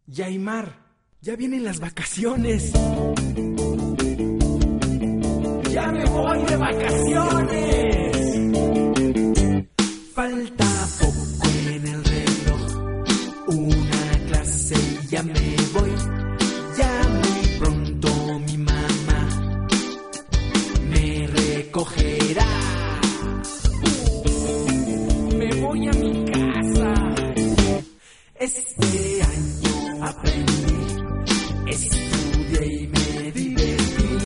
Yaimar, ya vienen las vacaciones. ¡Ya me voy de vacaciones!